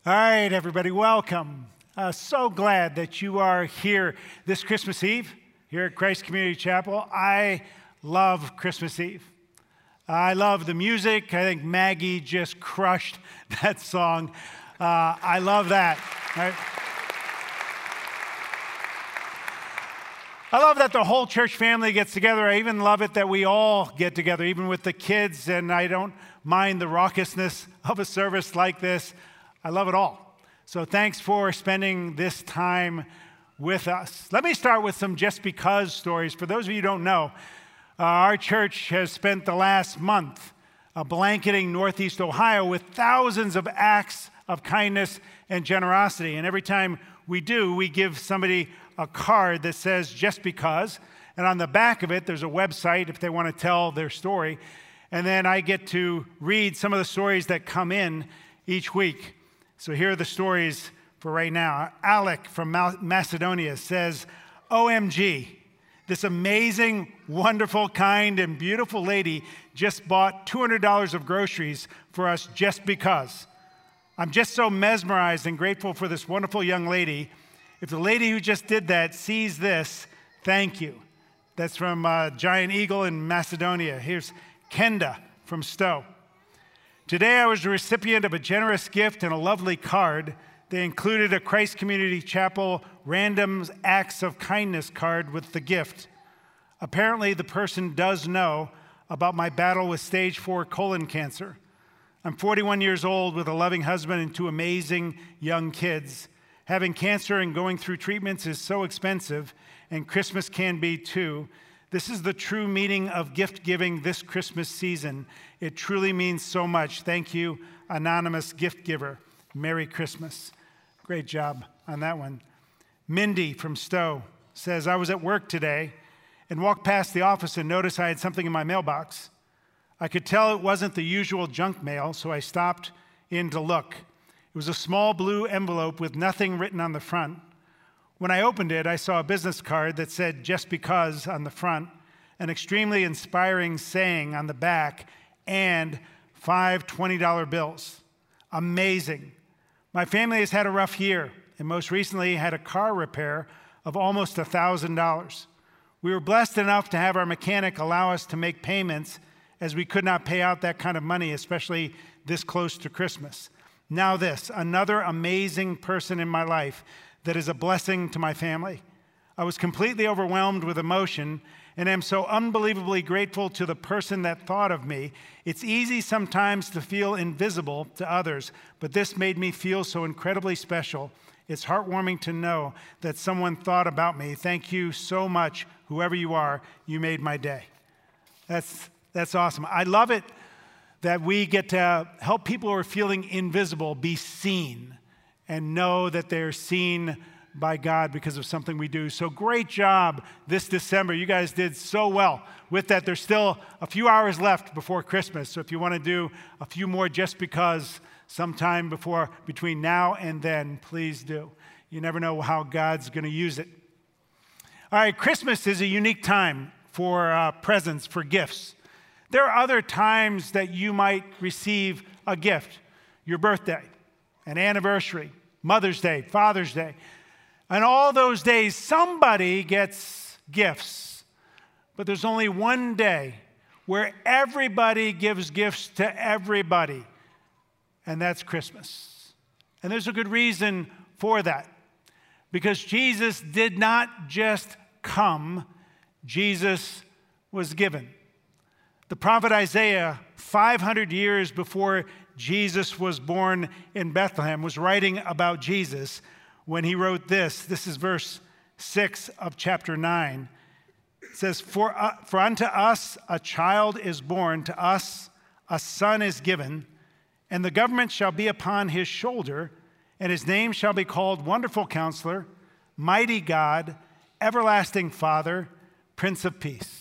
All right, everybody, welcome. So glad that you are here this Christmas Eve here at Christ Community Chapel. I love Christmas Eve. I love the music. I think Maggie just crushed that song. I love that. Right? I love that the whole church family gets together. I even love it that we all get together, even with the kids, and I don't mind the raucousness of a service like this. I love it all. So thanks for spending this time with us. Let me start with some just because stories. For those of you who don't know, our church has spent the last month blanketing Northeast Ohio with thousands of acts of kindness and generosity. And every time we do, we give somebody a card that says just because. And on the back of it, there's a website if they want to tell their story. And then I get to read some of the stories that come in each week. So here are the stories for right now. Alec from Macedonia says, OMG, this amazing, wonderful, kind, and beautiful lady just bought $200 of groceries for us just because. I'm just so mesmerized and grateful for this wonderful young lady. If the lady who just did that sees this, thank you. That's from Giant Eagle in Macedonia. Here's Kenda from Stowe. Today I was the recipient of a generous gift and a lovely card. They included a Christ Community Chapel Random Acts of Kindness card with the gift. Apparently the person does know about my battle with stage 4 colon cancer. I'm 41 years old with a loving husband and 2 amazing young kids. Having cancer and going through treatments is so expensive, and Christmas can be too. This is the true meaning of gift giving this Christmas season. It truly means so much. Thank you, anonymous gift giver. Merry Christmas. Great job on that one. Mindy from Stowe says, I was at work today and walked past the office and noticed I had something in my mailbox. I could tell it wasn't the usual junk mail, so I stopped in to look. It was a small blue envelope with nothing written on the front. When I opened it, I saw a business card that said, just because on the front, an extremely inspiring saying on the back, and 5 $20 bills. Amazing. My family has had a rough year, and most recently had a car repair of almost $1,000. We were blessed enough to have our mechanic allow us to make payments as we could not pay out that kind of money, especially this close to Christmas. Now this, another amazing person in my life that is a blessing to my family. I was completely overwhelmed with emotion and am so unbelievably grateful to the person that thought of me. It's easy sometimes to feel invisible to others, but this made me feel so incredibly special. It's heartwarming to know that someone thought about me. Thank you so much, whoever you are. You made my day. That's awesome. I love it that we get to help people who are feeling invisible be seen and know that they're seen by God because of something we do. So great job this December. You guys did so well with that. There's still a few hours left before Christmas. So if you want to do a few more just because sometime between now and then, please do. You never know how God's going to use it. All right, Christmas is a unique time for presents, for gifts. There are other times that you might receive a gift. Your birthday, an anniversary, Mother's Day, Father's Day. And all those days, somebody gets gifts. But there's only one day where everybody gives gifts to everybody, and that's Christmas. And there's a good reason for that. Because Jesus did not just come, Jesus was given. The prophet Isaiah, 500 years before Jesus was born in Bethlehem, was writing about Jesus when he wrote this. This is verse 6 of chapter 9. It says, For unto us a child is born, to us a son is given, and the government shall be upon his shoulder, and his name shall be called Wonderful Counselor, Mighty God, Everlasting Father, Prince of Peace.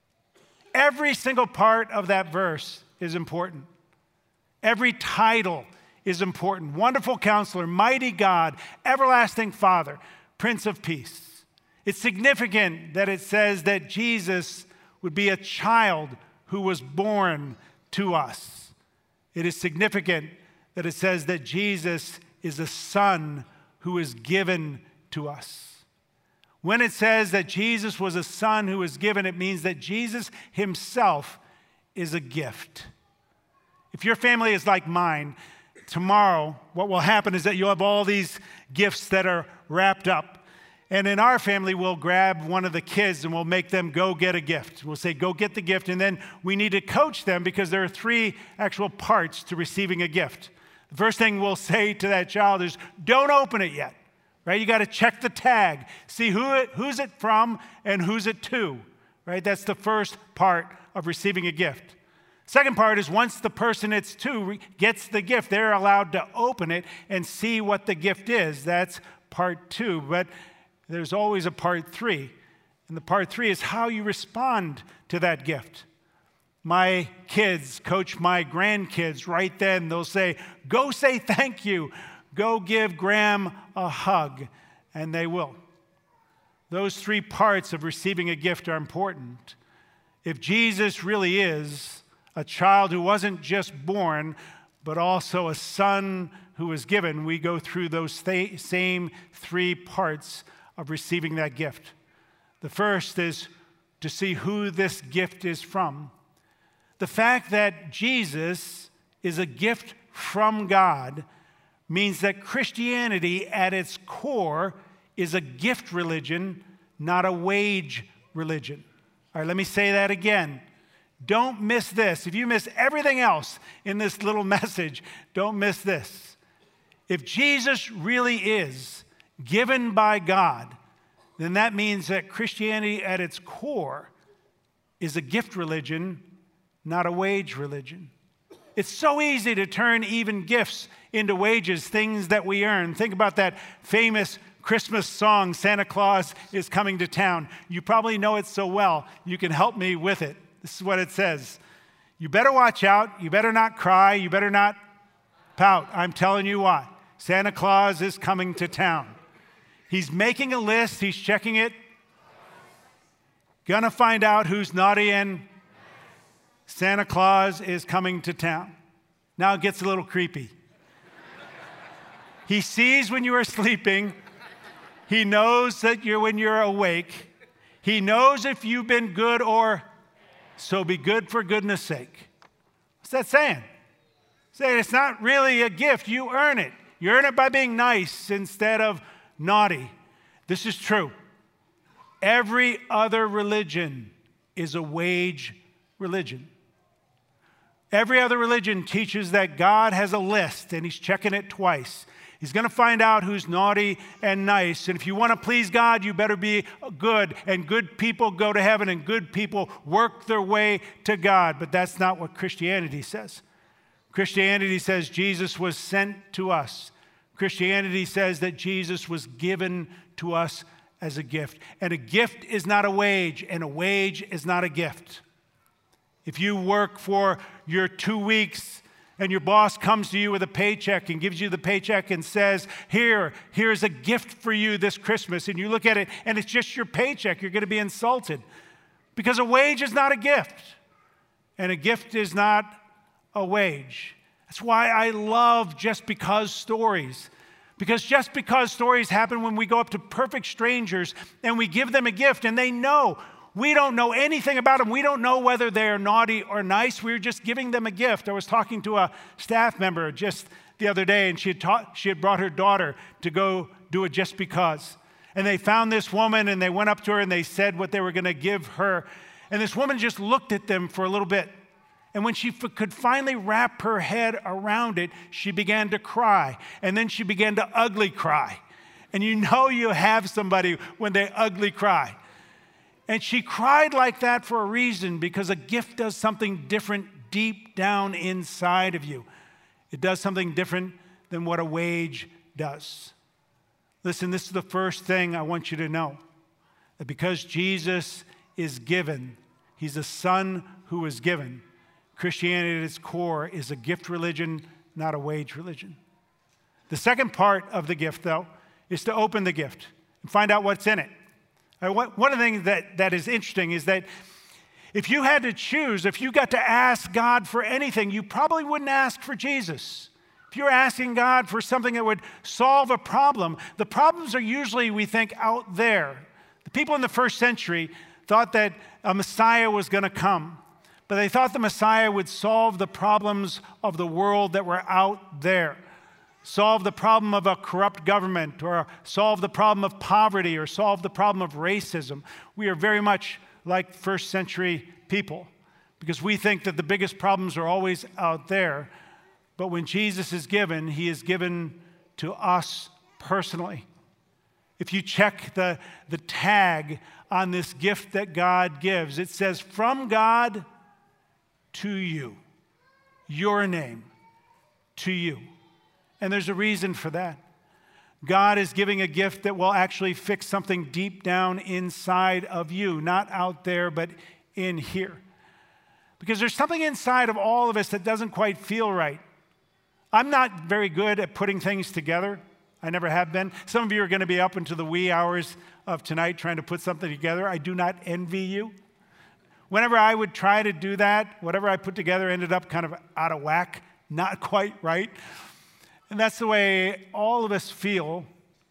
Every single part of that verse is important. Every title is important. Wonderful Counselor, Mighty God, Everlasting Father, Prince of Peace. It's significant that it says that Jesus would be a child who was born to us. It is significant that it says that Jesus is a son who is given to us. When it says that Jesus was a son who was given, it means that Jesus himself is a gift. If your family is like mine, tomorrow what will happen is that you'll have all these gifts that are wrapped up. And in our family, we'll grab one of the kids and we'll make them go get a gift. We'll say, go get the gift. And then we need to coach them because there are 3 actual parts to receiving a gift. The first thing we'll say to that child is, don't open it yet, right? You got to check the tag, see who's it from and who's it to, right? That's the first part of receiving a gift. Second part is once the person it's to gets the gift, they're allowed to open it and see what the gift is. That's part 2. But there's always a part 3. And the part 3 is how you respond to that gift. My kids coach my grandkids right then. They'll say, go say thank you. Go give Graham a hug. And they will. Those 3 parts of receiving a gift are important. If Jesus really is a child who wasn't just born, but also a son who was given, we go through those same 3 parts of receiving that gift. The first is to see who this gift is from. The fact that Jesus is a gift from God means that Christianity at its core is a gift religion, not a wage religion. All right, let me say that again. Don't miss this. If you miss everything else in this little message, don't miss this. If Jesus really is given by God, then that means that Christianity at its core is a gift religion, not a wage religion. It's so easy to turn even gifts into wages, things that we earn. Think about that famous Christmas song, Santa Claus is Coming to Town. You probably know it so well, you can help me with it. This is what it says. You better watch out. You better not cry. You better not pout. I'm telling you why. Santa Claus is coming to town. He's making a list. He's checking it. Gonna find out who's naughty and Santa Claus is coming to town. Now it gets a little creepy. He sees when you are sleeping. He knows that when you're awake. He knows if you've been good or so be good for goodness sake. What's that saying? Saying it's not really a gift. You earn it. You earn it by being nice instead of naughty. This is true. Every other religion is a wage religion. Every other religion teaches that God has a list and he's checking it twice. He's going to find out who's naughty and nice. And if you want to please God, you better be good. And good people go to heaven and good people work their way to God. But that's not what Christianity says. Christianity says Jesus was sent to us. Christianity says that Jesus was given to us as a gift. And a gift is not a wage, and a wage is not a gift. If you work for your 2 weeks and your boss comes to you with a paycheck and gives you the paycheck and says, here's a gift for you this Christmas, and you look at it and it's just your paycheck, you're going to be insulted. Because a wage is not a gift, and a gift is not a wage. That's why I love Just Because stories. Because just because stories happen when we go up to perfect strangers and we give them a gift and they know. We don't know anything about them. We don't know whether they're naughty or nice. We're just giving them a gift. I was talking to a staff member just the other day, and she had brought her daughter to go do a Just Because. And they found this woman, and they went up to her, and they said what they were going to give her. And this woman just looked at them for a little bit. And when she could finally wrap her head around it, she began to cry. And then she began to ugly cry. And you know you have somebody when they ugly cry. And she cried like that for a reason, because a gift does something different deep down inside of you. It does something different than what a wage does. Listen, this is the first thing I want you to know. That because Jesus is given, he's a son who is given. Christianity at its core is a gift religion, not a wage religion. The second part of the gift, though, is to open the gift and find out what's in it. One of the things that is interesting is that if you had to choose, if you got to ask God for anything, you probably wouldn't ask for Jesus. If you're asking God for something that would solve a problem, the problems are usually, we think, out there. The people in the first century thought that a Messiah was going to come, but they thought the Messiah would solve the problems of the world that were out there. Solve the problem of a corrupt government, or solve the problem of poverty, or solve the problem of racism. We are very much like first century people because we think that the biggest problems are always out there. But when Jesus is given, he is given to us personally. If you check the tag on this gift that God gives, it says, "From God to you," your name to you. And there's a reason for that. God is giving a gift that will actually fix something deep down inside of you, not out there, but in here. Because there's something inside of all of us that doesn't quite feel right. I'm not very good at putting things together. I never have been. Some of you are going to be up into the wee hours of tonight trying to put something together. I do not envy you. Whenever I would try to do that, whatever I put together ended up kind of out of whack, not quite right. And that's the way all of us feel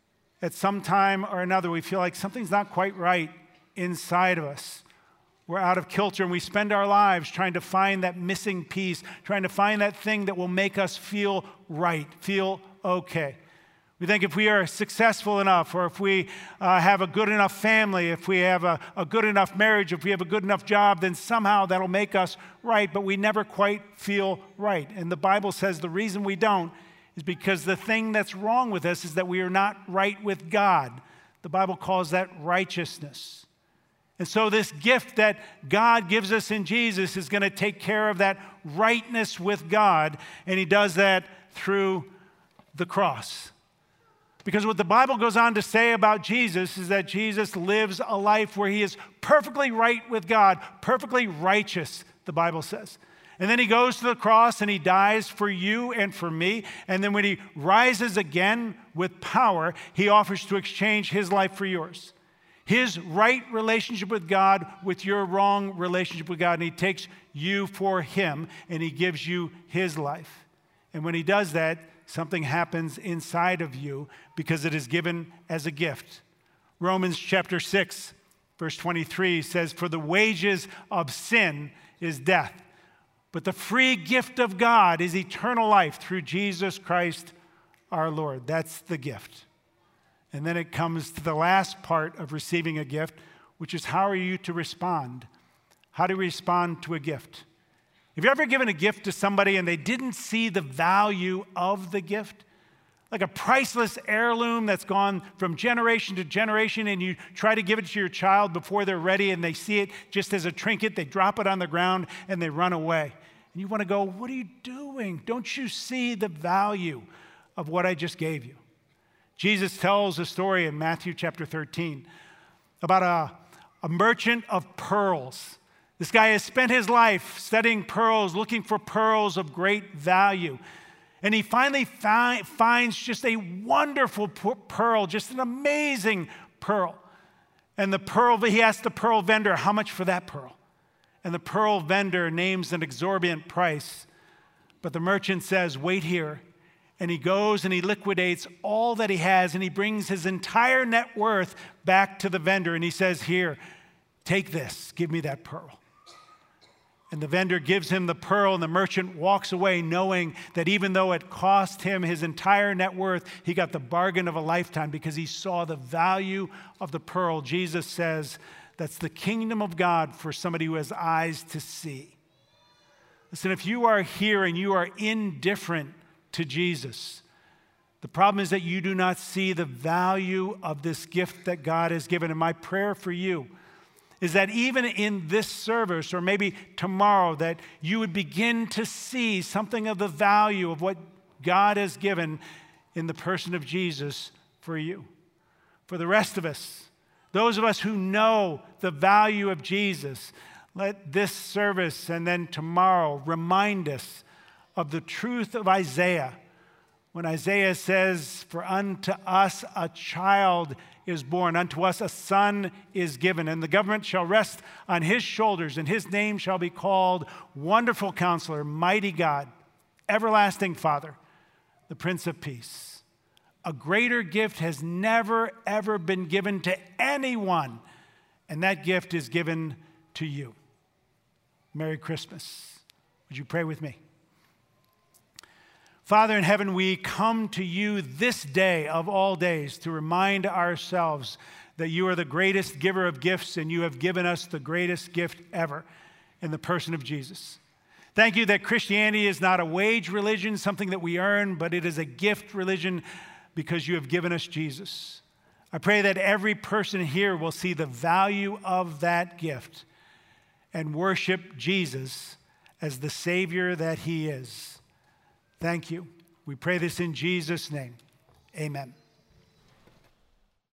at some time or another. We feel like something's not quite right inside of us. We're out of kilter, and we spend our lives trying to find that missing piece, trying to find that thing that will make us feel right, feel okay. We think if we are successful enough, or if we have a good enough family, if we have a good enough marriage, if we have a good enough job, then somehow that'll make us right, but we never quite feel right. And the Bible says the reason we don't is because the thing that's wrong with us is that we are not right with God. The Bible calls that righteousness. And so this gift that God gives us in Jesus is going to take care of that rightness with God, and he does that through the cross. Because what the Bible goes on to say about Jesus is that Jesus lives a life where he is perfectly right with God, perfectly righteous, the Bible says. And then he goes to the cross and he dies for you and for me. And then when he rises again with power, he offers to exchange his life for yours. His right relationship with God with your wrong relationship with God. And he takes you for him and he gives you his life. And when he does that, something happens inside of you because it is given as a gift. Romans chapter 6, verse 23 says, "For the wages of sin is death, but the free gift of God is eternal life through Jesus Christ our Lord." That's the gift. And then it comes to the last part of receiving a gift, which is how are you to respond? How do you respond to a gift? Have you ever given a gift to somebody and they didn't see the value of the gift? Like a priceless heirloom that's gone from generation to generation, and you try to give it to your child before they're ready and they see it just as a trinket, they drop it on the ground and they run away. And you want to go, "What are you doing? Don't you see the value of what I just gave you?" Jesus tells a story in Matthew chapter 13 about a merchant of pearls. This guy has spent his life studying pearls, looking for pearls of great value. And he finally finds just a wonderful pearl, just an amazing pearl. And he asks the pearl vendor, "How much for that pearl?" And the pearl vendor names an exorbitant price. But the merchant says, "Wait here." And he goes and he liquidates all that he has, and he brings his entire net worth back to the vendor. And he says, "Here, take this, give me that pearl." And the vendor gives him the pearl, and the merchant walks away knowing that even though it cost him his entire net worth, he got the bargain of a lifetime because he saw the value of the pearl. Jesus says that's the kingdom of God for somebody who has eyes to see. Listen, if you are here and you are indifferent to Jesus, the problem is that you do not see the value of this gift that God has given. And my prayer for you is that even in this service, or maybe tomorrow, that you would begin to see something of the value of what God has given in the person of Jesus for you. For the rest of us, those of us who know the value of Jesus, let this service and then tomorrow remind us of the truth of Isaiah. When Isaiah says, "For unto us a child is born, unto us a son is given, and the government shall rest on his shoulders, and his name shall be called Wonderful Counselor, Mighty God, Everlasting Father, the Prince of Peace. A greater gift has never, ever been given to anyone, and that gift is given to you. Merry Christmas. Would you pray with me? Father in heaven, we come to you this day of all days to remind ourselves that you are the greatest giver of gifts, and you have given us the greatest gift ever in the person of Jesus. Thank you that Christianity is not a wage religion, something that we earn, but it is a gift religion because you have given us Jesus. I pray that every person here will see the value of that gift and worship Jesus as the Savior that he is. Thank you. We pray this in Jesus' name. Amen.